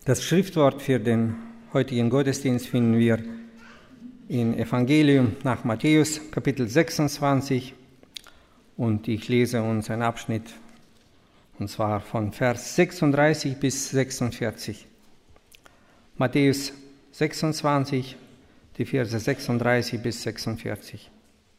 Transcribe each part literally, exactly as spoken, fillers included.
Das Schriftwort für den heutigen Gottesdienst finden wir im Evangelium nach Matthäus, Kapitel sechsundzwanzig. Und ich lese uns einen Abschnitt, und zwar von Vers sechsunddreißig bis sechsundvierzig. Matthäus sechsundzwanzig, die Verse sechsunddreißig bis sechsundvierzig.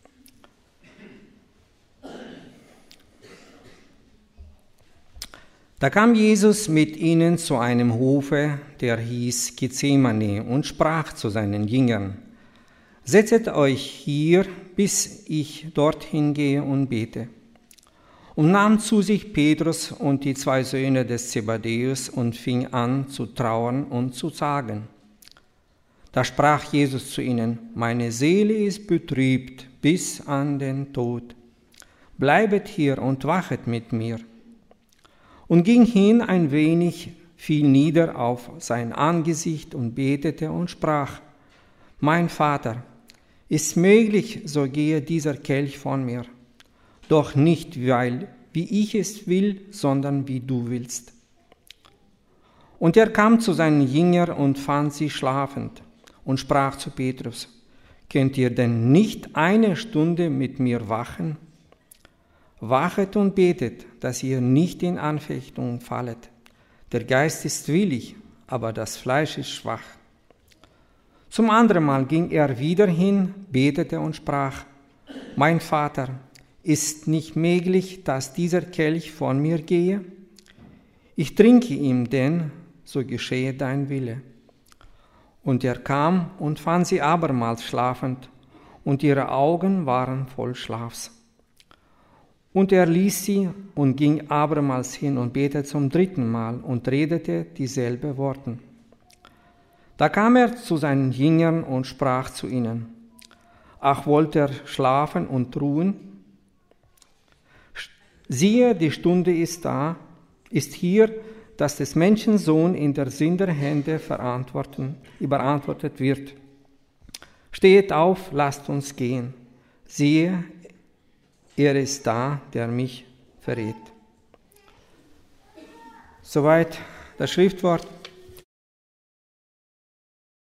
Da kam Jesus mit ihnen zu einem Hofe, der hieß Gethsemane, und sprach zu seinen Jüngern: Setzet euch hier, bis ich dorthin gehe und bete. Und nahm zu sich Petrus und die zwei Söhne des Zebedäus und fing an zu trauern und zu zagen. Da sprach Jesus zu ihnen: Meine Seele ist betrübt bis an den Tod. Bleibet hier und wachet mit mir. Und ging hin ein wenig, fiel nieder auf sein Angesicht und betete und sprach: Mein Vater, ist möglich, so gehe dieser Kelch von mir. Doch nicht, weil wie ich es will, sondern wie du willst. Und er kam zu seinen Jüngern und fand sie schlafend und sprach zu Petrus: Könnt ihr denn nicht eine Stunde mit mir wachen? Wachet und betet, dass ihr nicht in Anfechtung fallet. Der Geist ist willig, aber das Fleisch ist schwach. Zum anderen Mal ging er wieder hin, betete und sprach: Mein Vater, ist nicht möglich, dass dieser Kelch von mir gehe? Ich trinke ihn denn, so geschehe dein Wille. Und er kam und fand sie abermals schlafend, und ihre Augen waren voll Schlafs. Und er ließ sie und ging abermals hin und betete zum dritten Mal und redete dieselbe Worte. Da kam er zu seinen Jüngern und sprach zu ihnen: Ach, wollt ihr schlafen und ruhen? Siehe, die Stunde ist da, ist hier, dass des Menschen Sohn in der Sünderhände verantworten, überantwortet wird. Steht auf, lasst uns gehen. Siehe, er ist da, der mich verrät. Soweit das Schriftwort.